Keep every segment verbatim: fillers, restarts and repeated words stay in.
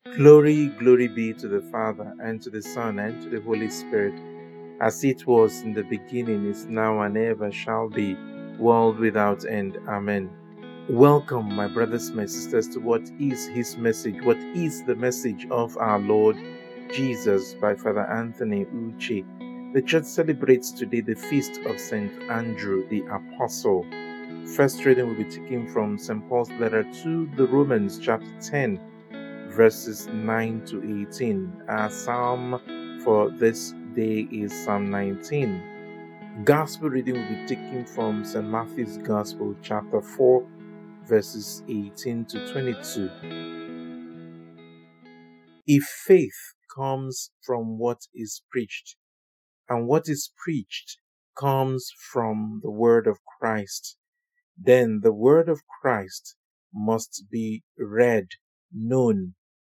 Glory, glory be to the Father, and to the Son, and to the Holy Spirit, as it was in the beginning, is now, and ever shall be, world without end. Amen. Welcome, my brothers, my sisters, to what is His message, what is the message of our Lord Jesus by Father Anthony Uche. The Church celebrates today the feast of Saint Andrew the Apostle. First reading will be taken from Saint Paul's letter to the Romans, chapter ten, verses nine to eighteen. Our psalm for this day is Psalm nineteen. Gospel reading will be taken from Saint Matthew's Gospel, chapter four, verses eighteen to twenty-two. If faith comes from what is preached, and what is preached comes from the word of Christ, then the word of Christ must be read, known,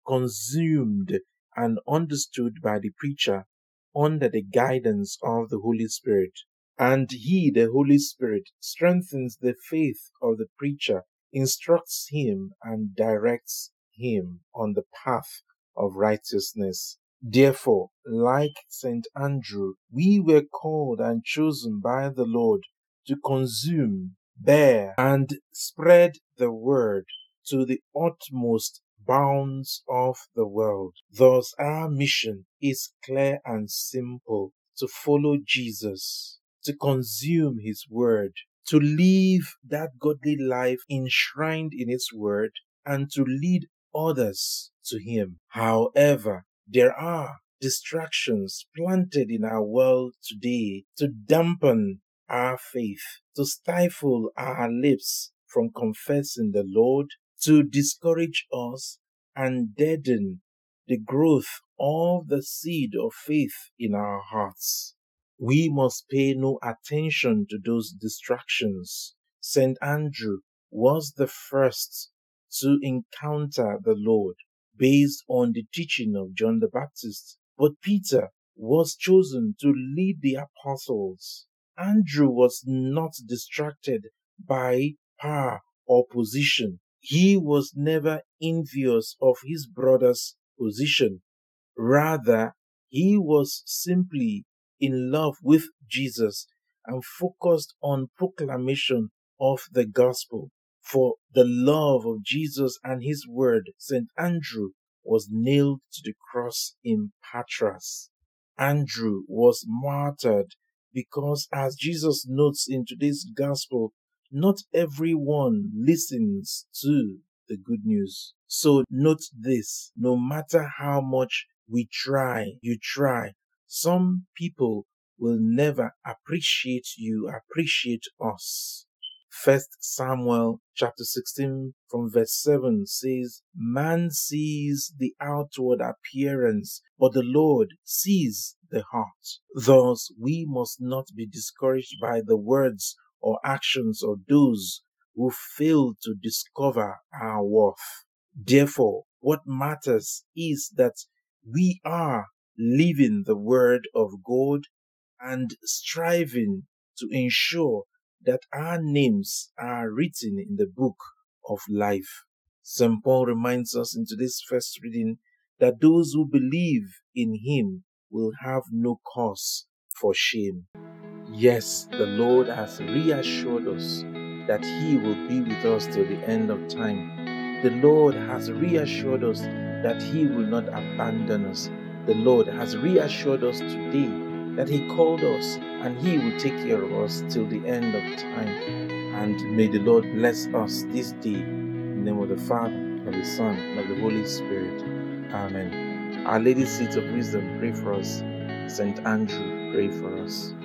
consumed, and understood by the preacher under the guidance of the Holy Spirit. And He, the Holy Spirit, strengthens the faith of the preacher, instructs him, and directs him on the path of righteousness. Therefore, like Saint Andrew, we were called and chosen by the Lord to consume, bear, and spread the word to the utmost bounds of the world. Thus, our mission is clear and simple: to follow Jesus, to consume His word, to live that godly life enshrined in His word, and to lead others to Him. However, there are distractions planted in our world today to dampen our faith, to stifle our lips from confessing the Lord, to discourage us and deaden the growth of the seed of faith in our hearts. We must pay no attention to those distractions. Saint Andrew was the first to encounter the Lord based on the teaching of John the Baptist, but Peter was chosen to lead the apostles. Andrew was not distracted by power or position. He was never envious of his brother's position. Rather, he was simply in love with Jesus and focused on proclamation of the gospel. For the love of Jesus and His word, Saint Andrew was nailed to the cross in Patras. Andrew was martyred because, as Jesus notes in today's gospel, not everyone listens to the good news. So note this: no matter how much we try, you try, some people will never appreciate you, appreciate us. First Samuel chapter sixteen from verse seven says, "Man sees the outward appearance, but the Lord sees the heart." Thus, we must not be discouraged by the words or actions of those who fail to discover our worth. Therefore, what matters is that we are living the word of God and striving to ensure that our names are written in the book of life. Saint Paul reminds us in today's first reading that those who believe in Him will have no cause for shame. Yes, the Lord has reassured us that He will be with us till the end of time. The Lord has reassured us that He will not abandon us. The Lord has reassured us today that He called us and He will take care of us till the end of time. And may the Lord bless us this day. In the name of the Father, of the Son, and of the Holy Spirit. Amen. Our Lady Seat of Wisdom, pray for us. Saint Andrew, pray for us.